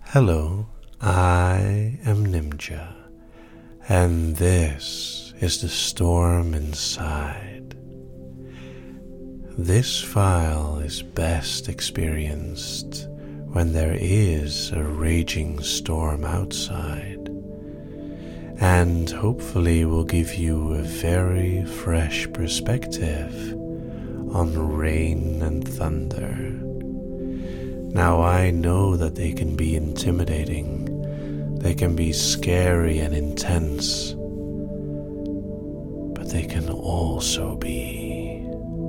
Hello, I am Nimja, and this is the storm inside. This file is best experienced when there is a raging storm outside, and hopefully will give you a very fresh perspective on rain and thunder. Now I know that they can be intimidating, they can be scary and intense, but they can also be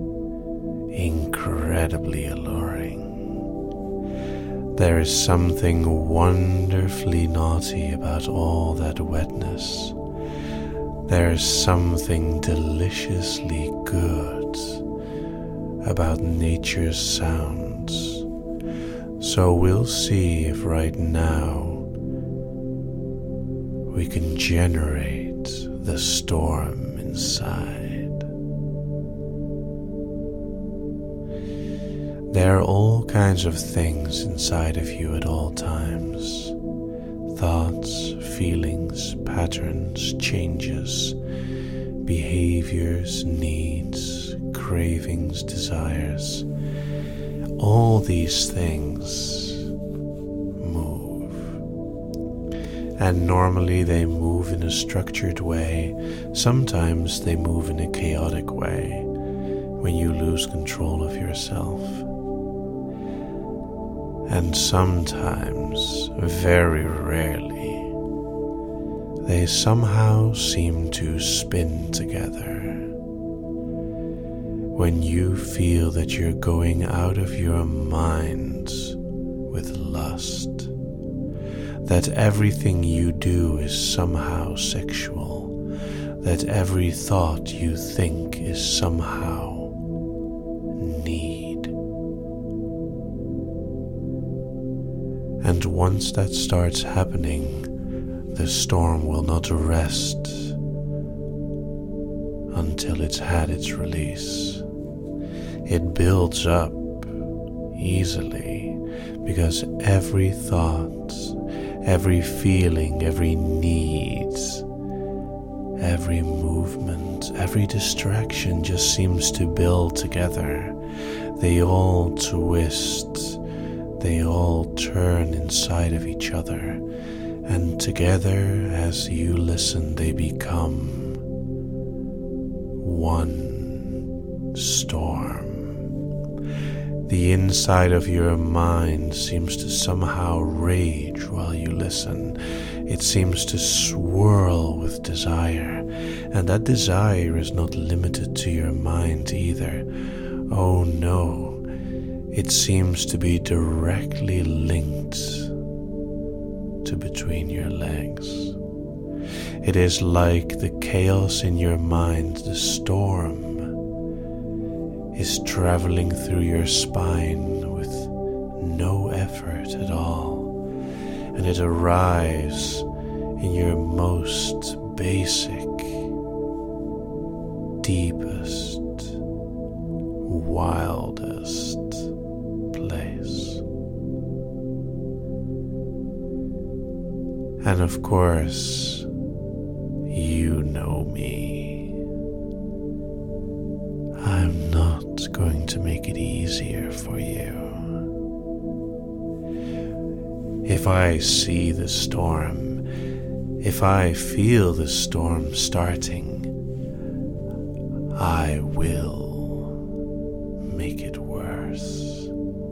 incredibly alluring. There is something wonderfully naughty about all that wetness. There is something deliciously good about nature's sounds. So we'll see if right now we can generate the storm inside. There are all kinds of things inside of you at all times. Thoughts, feelings, patterns, changes, behaviors, needs, cravings, desires. All these things move. And normally they move in a structured way. Sometimes they move in a chaotic way when you lose control of yourself. And sometimes, very rarely, they somehow seem to spin together. When you feel that you're going out of your mind with lust, that everything you do is somehow sexual, that every thought you think is somehow need. And once that starts happening, the storm will not rest until it's had its release. It builds up easily because every thought, every feeling, every need, every movement, every distraction just seems to build together. They all twist, they all turn inside of each other, and together as you listen they become one storm. The inside of your mind seems to somehow rage while you listen. It seems to swirl with desire, and that desire is not limited to your mind either. Oh no, it seems to be directly linked to between your legs. It is like the chaos in your mind, the storm, is traveling through your spine with no effort at all, and it arrives in your most basic, deepest, wildest place. And of course, you know me. I'm not going to make it easier for you. If I see the storm, if I feel the storm starting, I will make it worse.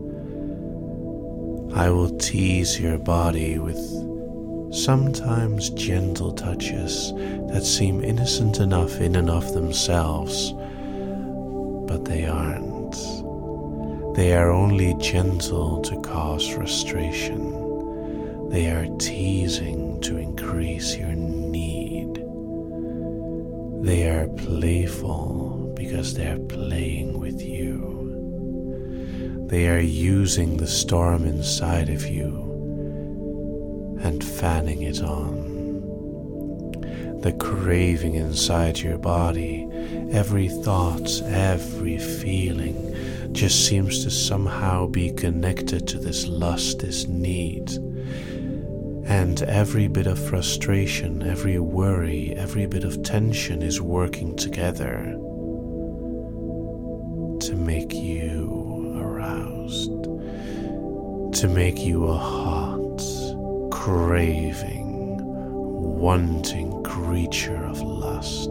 I will tease your body with sometimes gentle touches that seem innocent enough in and of themselves, but they aren't. They are only gentle to cause frustration. They are teasing to increase your need. They are playful because they are playing with you. They are using the storm inside of you and fanning it on. The craving inside your body, every thought, every feeling just seems to somehow be connected to this lust, this need. And every bit of frustration, every worry, every bit of tension is working together to make you aroused, to make you a hot, craving, wanting creature of lust.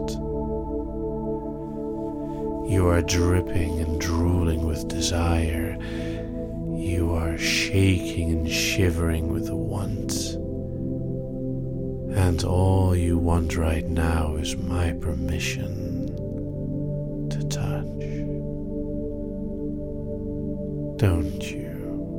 You are dripping and drooling with desire. You are shaking and shivering with want. And all you want right now is my permission to touch. Don't you?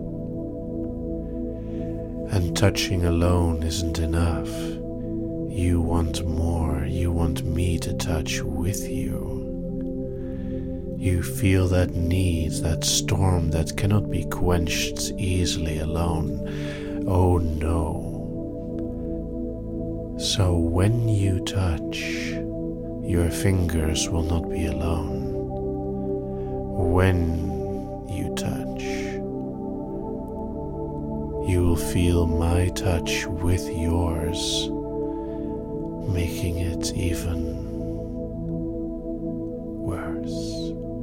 And touching alone isn't enough. You want more. You want me to touch with you. You feel that need, that storm that cannot be quenched easily alone. Oh no. So when you touch, your fingers will not be alone. When you touch, you will feel my touch with yours, making it even worse.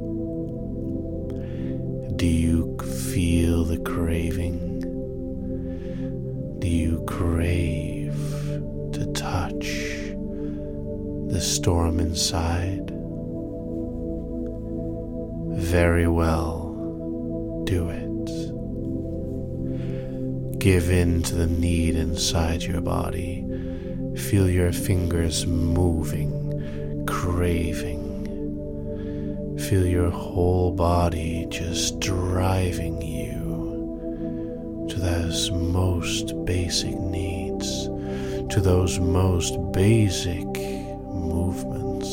Do you feel the craving? Do you crave to touch the storm inside? Very well, do it. Give in to the need inside your body. Feel your fingers moving, craving. Feel your whole body just driving you to those most basic needs, to those most basic movements,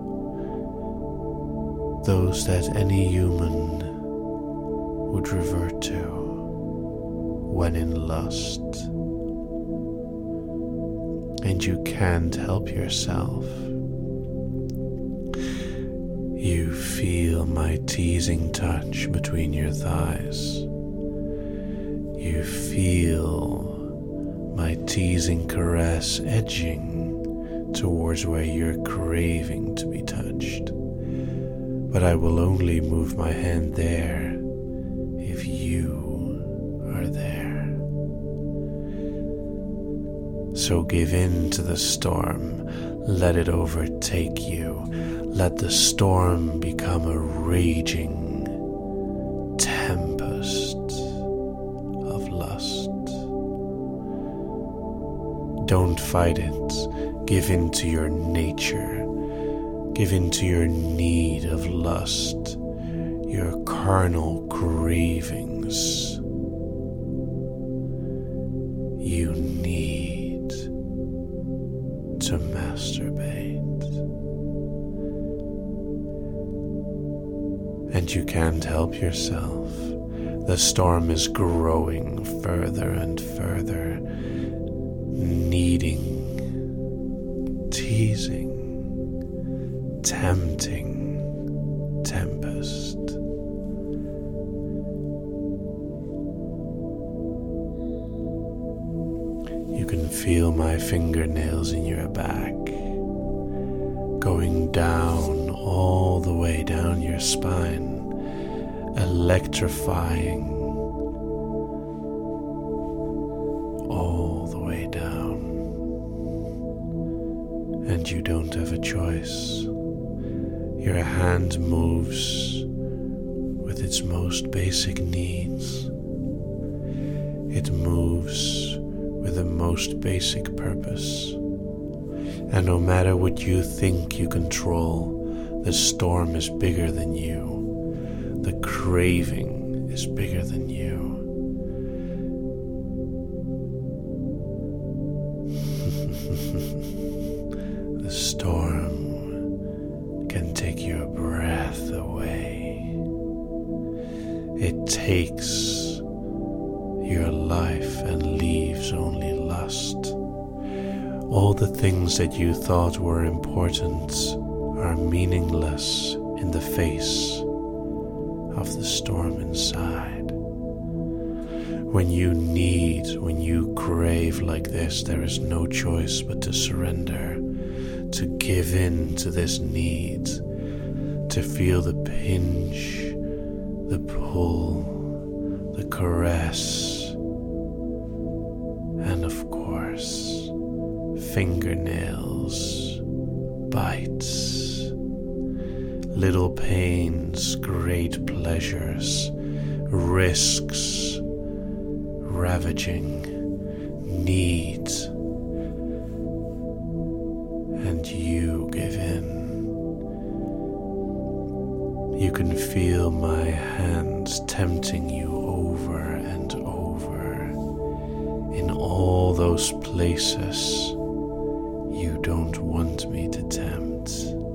those that any human would revert to when in lust. And you can't help yourself. You feel my teasing touch between your thighs. You feel my teasing caress edging towards where you're craving to be touched. But I will only move my hand there if you are there. So give in to the storm. Let it overtake you. Let the storm become a raging tempest of lust. Don't fight it. Give in to your nature. Give in to your need of lust, your carnal cravings. You need to masturbate. And you can't help yourself. The storm is growing further and further, needing, teasing, tempting tempest. You can feel my fingernails in your back, going down all the way down your spine, electrifying all the way down. And you don't have a choice. Your hand moves with its most basic needs. It moves with the most basic purpose. And no matter what you think you control, the storm is bigger than you. The craving is bigger than you. The storm can take your breath away. It takes your life and leaves only lust. All the things that you thought were important are meaningless in the face of the storm inside. When you need, when you crave, brave like this, there is no choice but to surrender, to give in to this need, to feel the pinch, the pull, the caress, and of course, fingernails, bites, little pains, great pleasures, risks, ravaging, needs, and you give in. You can feel my hands tempting you over and over in all those places you don't want me to tempt.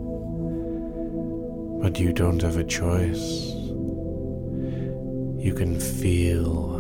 But you don't have a choice. You can feel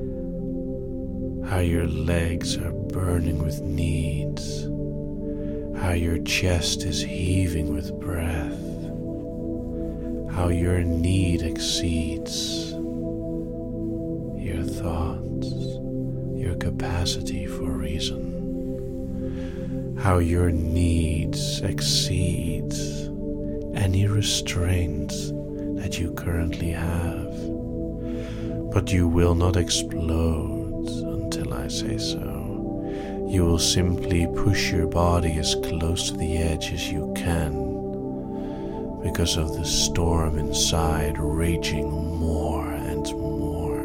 how your legs are burning with needs, how your chest is heaving with breath, how your need exceeds your thoughts, your capacity for reason, how your needs exceed any restraint that you currently have. But you will not explode until I say so. You will simply push your body as close to the edge as you can because of the storm inside raging more and more.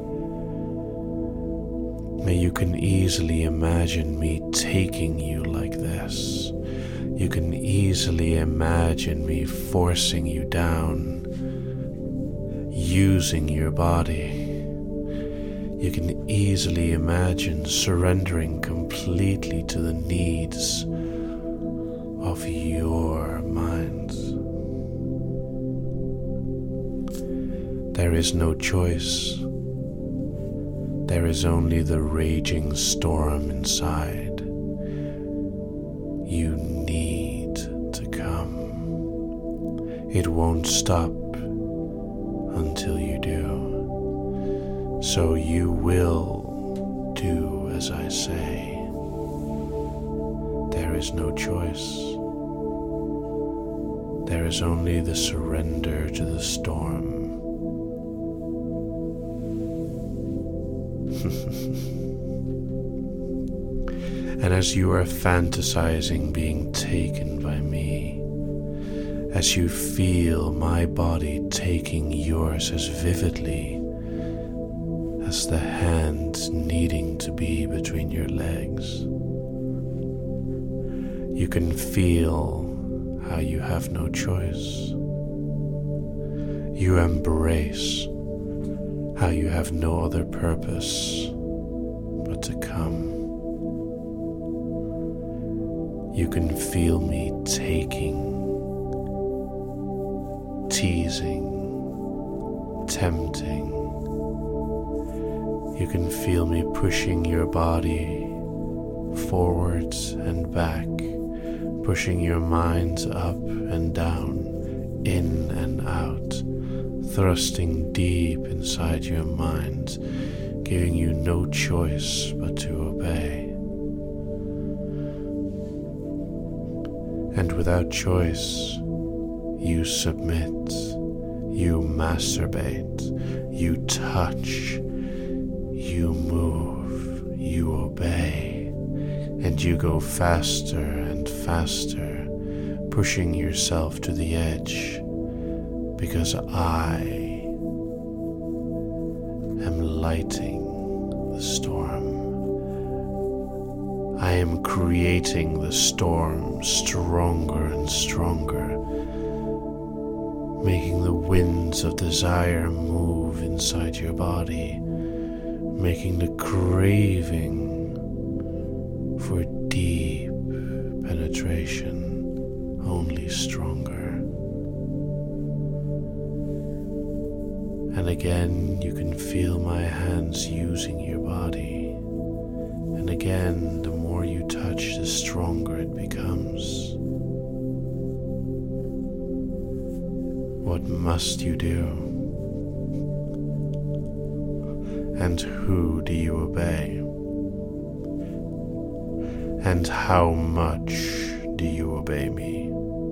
May you can easily imagine me taking you like this. You can easily imagine me forcing you down, using your body. You can easily imagine surrendering completely to the needs of your mind. There is no choice. There is only the raging storm inside. You need to come. It won't stop until you do. So you will do as I say. There is no choice. There is only the surrender to the storm. And as you are fantasizing being taken by me, as you feel my body taking yours as vividly as the hand needing to be between your legs, you can feel how you have no choice. You embrace how you have no other purpose but to come. You can feel me taking, teasing, tempting. You can feel me pushing your body forwards and back, pushing your mind up and down, in and out, thrusting deep inside your mind, giving you no choice but to obey. And without choice, you submit, you masturbate, you touch, you move, you obey, and you go faster and faster, pushing yourself to the edge, because I am lighting the storm. I am creating the storm stronger and stronger, making the winds of desire move inside your body, making the craving for deep penetration only stronger. And again, you can feel my hands using your body. And again, the more you touch, the stronger it becomes. What must you do? And who do you obey? And how much do you obey me?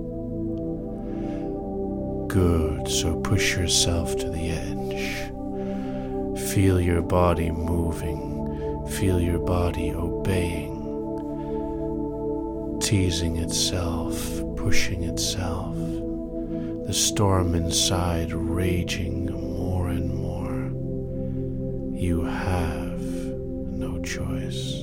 Good, so push yourself to the edge. Feel your body moving, feel your body obeying, teasing itself, pushing itself, the storm inside raging more and more. You have no choice.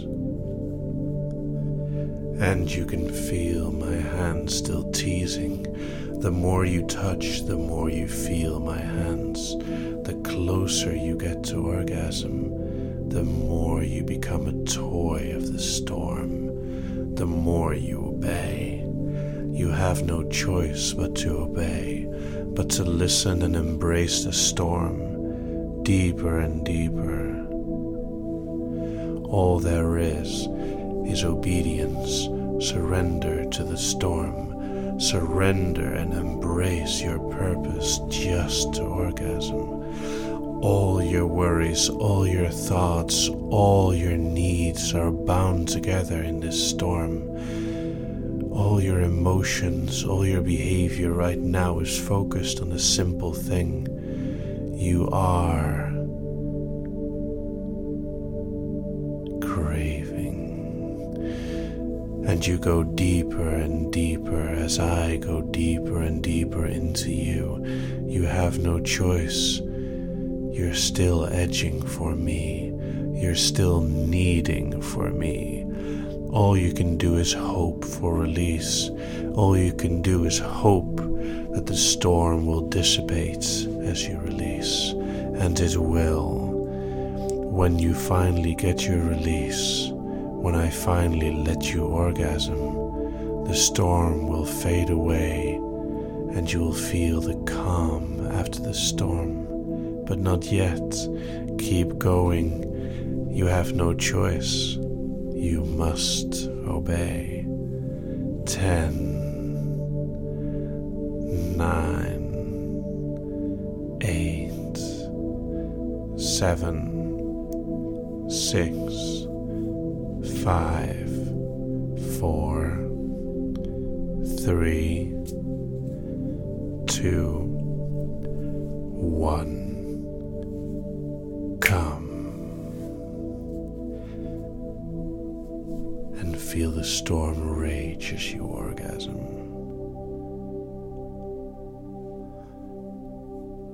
And you can feel my hand still teasing. The more you touch, the more you feel my hands. The closer you get to orgasm, the more you become a toy of the storm. The more you obey. You have no choice but to obey, but to listen and embrace the storm, deeper and deeper. All there is obedience. Surrender to the storm. Surrender and embrace your purpose just to orgasm. All your worries, all your thoughts, all your needs are bound together in this storm. All your emotions, all your behavior right now is focused on a simple thing. You are craving. And you go deeper and deeper as I go deeper and deeper into you. You have no choice. You're still edging for me. You're still needing for me. All you can do is hope for release. All you can do is hope that the storm will dissipate as you release. And it will. When you finally get your release, when I finally let you orgasm, the storm will fade away and you will feel the calm after the storm. But not yet. Keep going. You have no choice. You must obey. 10, 9, 8, 7, 6, 5, 4, 3, 2, 1. Come and feel the storm rage as you orgasm.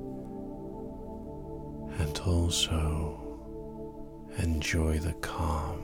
And also enjoy the calm.